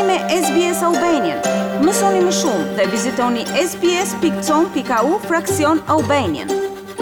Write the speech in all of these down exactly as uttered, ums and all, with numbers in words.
me S B S Albanian. Mësoni më shumë dhe vizitoni sbs.com.au fraksion Albanian.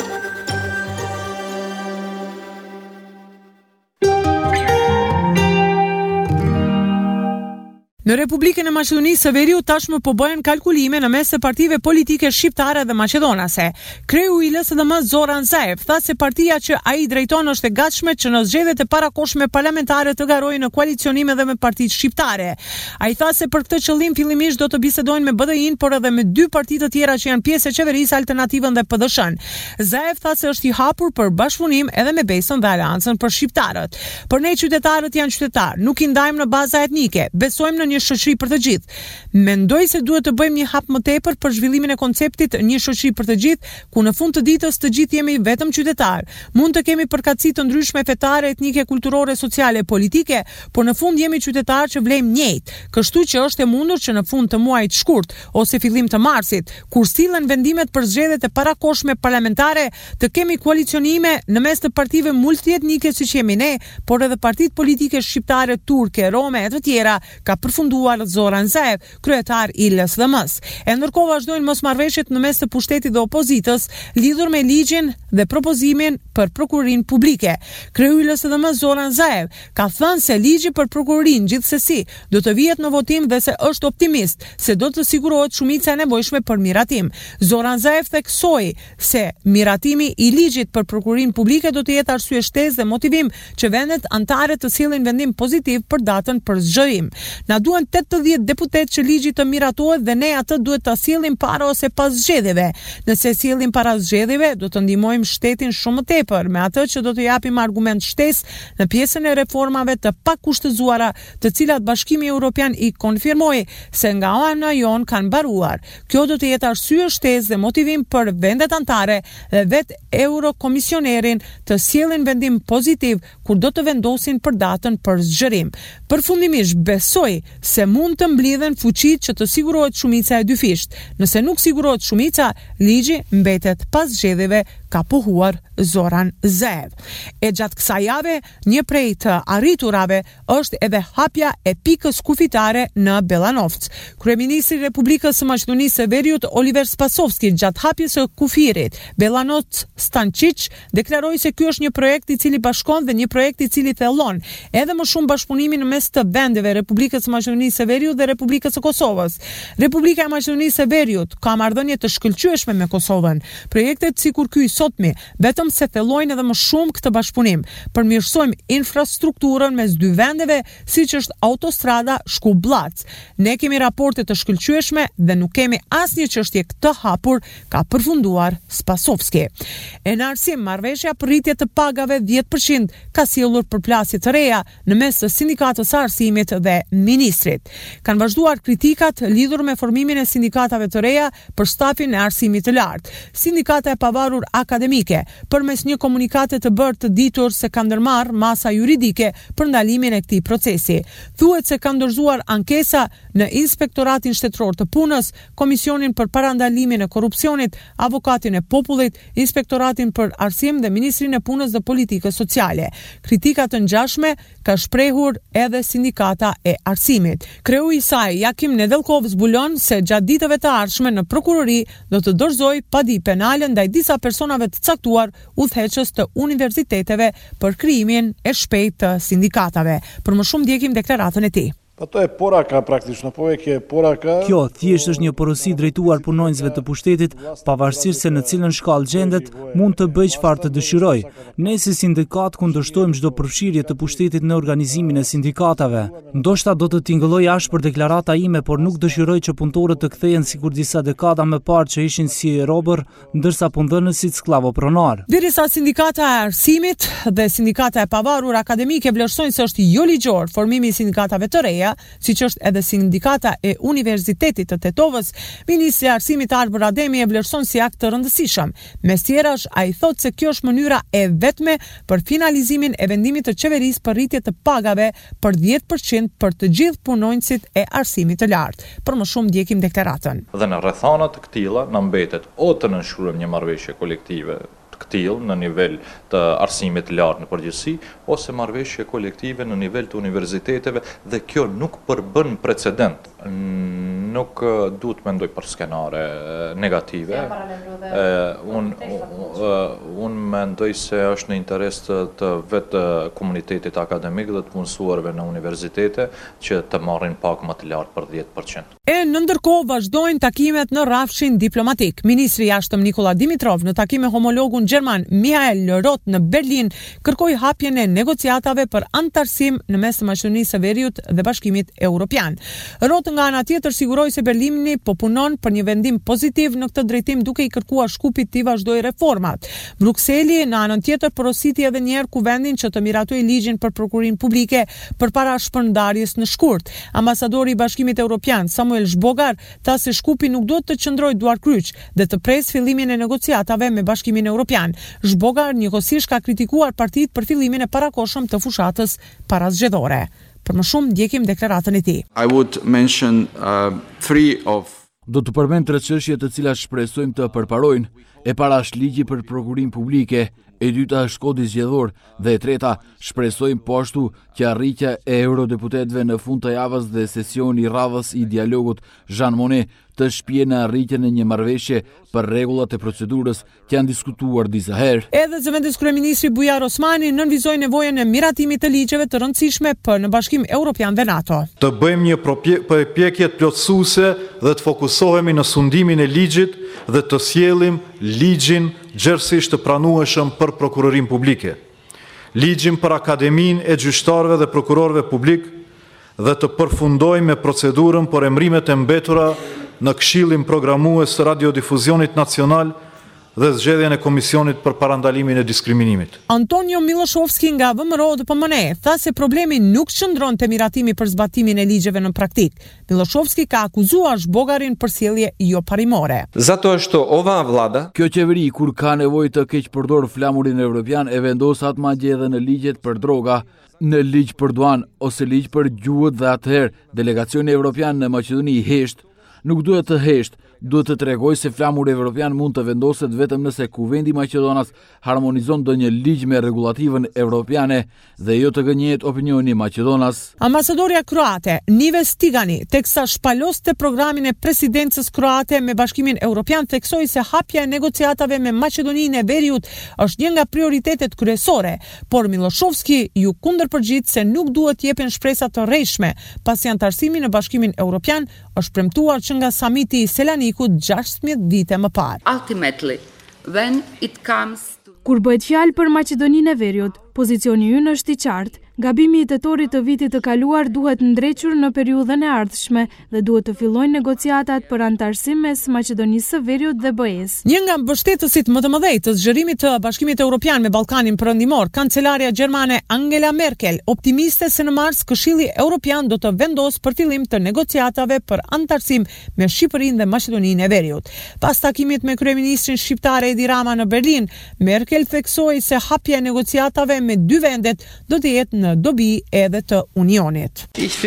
Në Republikën e Maqedonisë së Veriut tashmë po bëhen kalkulime në mes të partive politike shqiptare dhe maqedonase. Kreu i L S D M Zoran Zaev tha se partia që ai drejton është e gatshme që në zgjedhjet e parakohshme parlamentare të garojë në koalicionime dhe me partitë shqiptare. Ai tha se për këtë qëllim fillimisht do të bisedojnë me B D I-n, por edhe me dy parti të tjera që janë pjesë e qeverisë, Alternativën dhe P D Sh-n. Zaev tha se është i hapur për bashkëpunim edhe me Besën dhe Aleancën për shqiptarët. Por ne qytetarët janë qytetarë, nuk i ndajmë në baza etnike. Besojmë në një shoqëri për të gjithë. Mendoj se duhet të bëjmë një hap më tepër për zhvillimin e konceptit një shoqëri për të gjithë, ku në fund të ditës të gjithë jemi vetëm qytetarë. Mund të kemi përkatësi të ndryshme fetare, etnike, kulturore, sociale, politike, por në fund jemi qytetarë që vlejmë njëjtë. Kështu që është e mundur që në fund të muajit shkurt ose fillim të marsit, kur sillen vendimet për zgjedhjet e parakohshme parlamentare, të kemi koalicionime në mes të partive multietnike siç jemi ne, por edhe partitë politike shqiptare, turke, rome e të tjera, ka përfunduar Zoran Zaev, kryetar i L S D M-s. E ndërkohë vazhdojnë mosmarrveshjet në mes të pushtetit dhe opozitës lidhur me ligjin dhe propozimin për prokurorinë publike. Kreu i L S D M Zoran Zaev ka thënë se ligji për prokurorinë gjithsesi do të vihet në votim dhe se është optimist se do të sigurohet shumica e nevojshme për miratim. Zoran Zaev theksoi se miratimi i ligjit për prokurorinë publike do të jetë arsye shtesë dhe motivim që vendet anëtare të sillin vendim pozitiv për datën për zgjerim. Na duhen tetëdhjetë deputet që ligji të miratohet dhe ne atë duhet ta sjellim para ose pas zgjedhjeve. Nëse sjellim para zgjedhjeve, do të ndihmojmë shtetin shumë më tepër me atë që do të japim argument shtesë në pjesën e reformave të pakushtëzuara, të cilat Bashkimi Evropian i konfirmoi se nga ana jon kanë mbaruar. Kjo do të jetë arsye shtesë dhe motivim për vendet anëtare dhe vetë Eurokomisionerin të sjellin vendim pozitiv kur do të vendosin për datën për zgjerim. Përfundimisht besoj se mund të mblidhen fuqitë që të sigurohet shumica e dyfisht. Nëse nuk sigurohet shumica, ligji mbetet pas zgjedhjeve, ka pohuar Zoran Zaev. E gjatë kësaj jave, një prej të arriturave është edhe hapja e pikës kufitare në Belanovc. Kryeministri i Republikës së Maqedonisë së Veriut Oliver Spasovski gjatë hapjes së kufirit Belanovc Stančić deklaroi se ky është një projekt i cili bashkon dhe një projekt i cili thellon edhe më shumë bashkëpunimin mes të vendeve Republikës së Maqedonisë së Veriut dhe Republikës së Kosovës. Republika e Maqedonisë së Veriut ka marrëdhënie të shkëlqyeshme me Kosovën. Projektet sikur ky sotmi vetëm se thellojnë edhe më shumë këtë bashkëpunim. Përmirësojmë infrastrukturën mes dy vendeve, siç është autostrada Shkup-Blac. Ne kemi raporte të shkëlqyeshme dhe nuk kemi asnjë çështje të hapur, ka përfunduar Spasovski. E në arsim, marrëveshja për rritje të pagave dhjetë përqind ka sjellur përplasje të reja në mes të sindikatës së arsimit dhe ministrit. Kanë vazhduar kritikat lidhur me formimin e sindikatave të reja për stafin e arsimit të lartë. Sindikata e pavarur akademike, përmes një komunikate të bërë të ditur se ka ndërmarrë masa juridike për ndalimin e këtij procesi. Thuhet se ka ndërzuar ankesa në Inspektoratin Shtetëror të Punës, Komisionin për Parandalimin e Korrupsionit, Avokatin e Popullit, Inspektoratin për Arsim dhe Ministrinë e Punës dhe Politikës Sociale. Kritika të ngjashme ka shprehur edhe sindikata e arsimit. Kreu i saj, Jakim Nedelkov, zbulon se gjatë ditëve të ardhshme në prokurori do të dorëzojë padi penale ndaj disa personave të caktuar udhëheqës të universiteteve për krijimin e shpejtë të sindikatave. Për më shumë ndjekim deklaratën e tij. Pa to je poraka praktično, povek je poraka. Kjo thjesht është një porosi drejtuar punonjësve të pushtetit, pavarësisht se në cilën shkallë gjendet, mund të bëjë çfarë të dëshiroj. Ne si sindikat kundërshtojmë çdo përfshirje të pushtetit në organizimin e sindikatave. Ndoshta do të tingëlloj ashpër deklarata ime, por nuk dëshiroj që punëtorët të kthehen sikur disa dekada më parë që ishin si robër, ndërsa punëdhënësit sklavo pronar. Derisa sindikata e arsimit dhe sindikata e pavarur akademike vlerësojnë se është jo ligjor formimi i sindikatave të reja, siç është edhe sindikata e Universitetit të Tetovës, Ministri i Arsimit Arbër Ademi e vlerëson si akt të rëndësishëm. Mes tjerash, ai thotë se kjo është mënyra e vetme për finalizimin e vendimit të qeverisë për rritje të pagave për dhjetë përqind për të gjithë punonjësit e arsimit të lartë. Për më shumë ndjekim deklaratën. Dhe në rrethana të këtilla na mbetet o të nënshkruajmë një marrëveshje kolektive të tillë në nivel të arsimit të lartë në përgjithësi ose marrëveshje kolektive në nivel të universiteteve dhe kjo nuk përbën precedent. Nuk duhet mendoj për skenare negative. Unë un mendoj se është në interes të, të vetë komunitetit akademik dhe të punësuarve në universitete që të marrin pak më të lartë për dhjetë përqind. E në ndërkohë vazhdojnë takimet në rrafshin diplomatik. Ministri i Jashtëm Nikola Dimitrov në takim me homologun gjerman Mihael Roth në Berlin kërkoi hapjen e negociatave për antarësim në mes të Maqedonisë së Veriut dhe Bashkimit Evropian. Roth nga ana tjetër siguroi se Berlini po punon për një vendim pozitiv në këtë drejtim duke i kërkuar Shkupit të vazhdojë reformat. Brukseli në anën tjetër porositi edhe një herë kuvendin që të miratojë ligjin për prokurin publike përpara shpërndarjes në shkurt. Ambasadori i Bashkimit Evropian Samuel Zbogar tha se Shkupi nuk duhet të qëndrojë duar kryq dhe të pres fillimin e negociatave me Bashkimin Evropian. Zbogar njëkohësisht ka kritikuar partitë për fillimin e parakohshëm të fushatës parazgjedhore. Për më shumë ndjekim deklaratën e tij. I would mention uh, three of Do të përmend tre çështje të cilat shpresojmë të përparojnë. E para është ligji për prokurinë publike, e dyta është kodi zgjedhor dhe e treta shpresojmë po ashtu që arritja e eurodeputetëve në fund të javës dhe sesioni i radhës i dialogut Jean Monnet të shpije në arritjen e një marrëveshje për rregullat e procedurës që janë diskutuar disa herë. Edhe zëvendës kryeministri Bujar Osmani nënvizoi nevojën e miratimit të ligjeve të rëndësishme për në Bashkim Evropian dhe NATO. Të bëjmë një përpjekje plotësuese dhe të fokusohemi në sundimin e ligjit dhe të sjellim ligjin gjerësisht të pranueshëm për prokurorinë publike, ligjin për Akademinë e gjyqtarëve dhe prokurorëve publik dhe të përfundojmë me procedurën për emrimet e mbetura në Këshillin Programues të Radiodifuzionit Nacional dhe zgjedhjen e Komisionit për Parandalimin e Diskriminimit. Antonio Miloshovski nga V M R O D P M N E tha se problemi nuk qëndron te miratimi për zbatimin e ligjeve në praktik. Miloshovski ka akuzuar Zbogarin për sjellje jo parimore. Zato što ova vlada, kjo qeveri kur ka nevojë të keq përdor flamurin evropian e vendos atë madje edhe në ligjet për droga, në ligj për duan ose ligj për gjuhët dhe atëherë delegacioni evropian në Maqedoni i hesht nuk duhet të hesht, duhet të tregoj se flamuri evropian mund të vendoset vetëm nëse Kuvendi i Maqedonas harmonizon ndonjë ligj me rregullativën evropiane dhe jo të gënjehet opinioni i Maqedonas. Ambasadorja kroate Nives Tigani, teksa shpaloste programin e presidencës kroate me Bashkimin Evropian, theksoi se hapja e negociatave me Maqedoninë e Veriut është një nga prioritetet kryesore, por Miloshovski ju kundërpërgjigj se nuk duhet jepen shpresa të rrejshme, pasi antarësimi në Bashkimin Evropian është premtuar që nga samiti i Selanikut gjashtëdhjetë vite më parë. Ultimately, when it comes to... Kur bëhet fjalë për Maqedoninë e Veriut, pozicioni ynë është i qartë. Gabimi i tetorit të vitit të kaluar duhet ndrequr në periudhën e ardhshme dhe duhet të fillojnë negociatat për antarësim mes Maqedonisë së Veriut dhe B E-s. Një nga mbështetësit më të mëdhej të zgjerimit të Bashkimit Evropian me Ballkanin Perëndimor, kancelaria gjermane Angela Merkel, optimiste se në mars Këshilli Evropian do të vendos për fillim të negociatave për antarësim me Shqipërinë dhe Maqedoninë e Veriut. Pas takimit me kryeministrin shqiptar Edi Rama në Berlin, Merkel theksoi se hapja e negociatave me dy vendet do të jetë në dobi edhe të Unionit.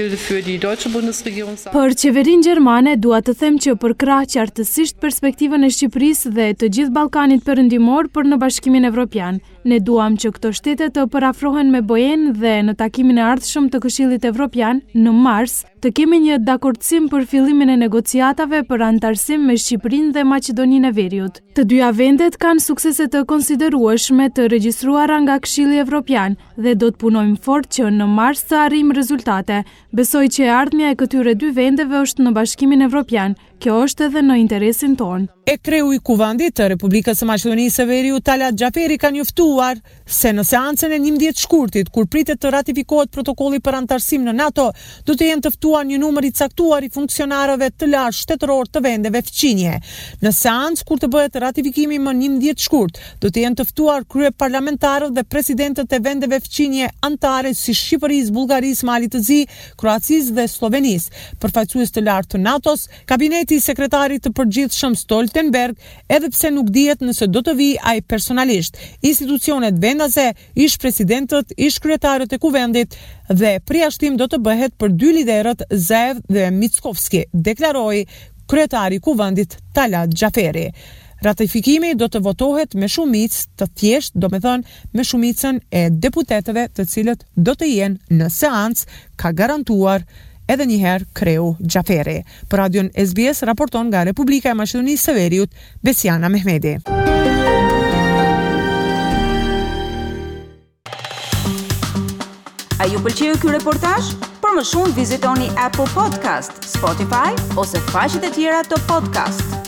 Për qeverinë gjermane dua të them që përkrah qartësisht perspektivën e Shqipërisë dhe të gjithë Ballkanit Perëndimor për në Bashkimin Evropian. Ne duam që këto shtete të përafrohen me B E-n dhe në takimin e ardhshëm të Këshillit Evropian në mars të kemi një dakordsim për fillimin e negociatave për antarësim me Shqipërinë dhe Maqedoninë e Veriut. Të dyja vendet kanë suksese të konsiderueshme të regjistruara nga Këshilli Evropian dhe do të punojmë fort që në mars të arrijmë rezultate. Besoj që e ardhmja e këtyre dy vendeve është në Bashkimin Evropian. Kjo është edhe në interesin tonë. E kreu i kuvendit të Republikës së Maqedonisë së Veriut Talat Xhaferi ka njoftuar se në seancën e njëmbëdhjetë shkurtit, kur pritet të ratifikohet protokolli për antarësim në NATO, do të jenë të ftuar një numër i caktuar i funksionarëve të lartë shtetëror të vendeve fqinje. Në seancë kur të bëhet ratifikimi më njëmbëdhjetë shkurt, do të jenë të ftuar kryeparlamentarët dhe presidentët e vendeve fqinje anëtare si Shqipërisë, Bullgarisë, Malit të Zi, Kroacisë dhe Slovenisë. Përfaqësues të lartë të NATO-s, kabineti i sekretarit të përgjithshëm Stoltenberg, edhe pse nuk dihet nëse do të vijë ai personalisht. Institucionet vendase, ish presidentët, ish kryetarët e kuvendit dhe përjashtim do të bëhet për dy liderët Zaev dhe Mickovski, deklaroi kryetari i kuvendit Talat Xhaferi. Ratifikimi do të votohet me shumicë të thjeshtë, do me thënë me shumicën e deputetëve të cilët do të jenë në seancë, ka garantuar edhe njëherë kreu Gjaferi. Për radion S B S raporton nga Republika e Maqedonisë së Veriut, Besiana Mehmeti. A ju pëlqeu ky reportazh? Për më shumë vizitoni Apple Podcast, Spotify ose faqet e tjera të podcast.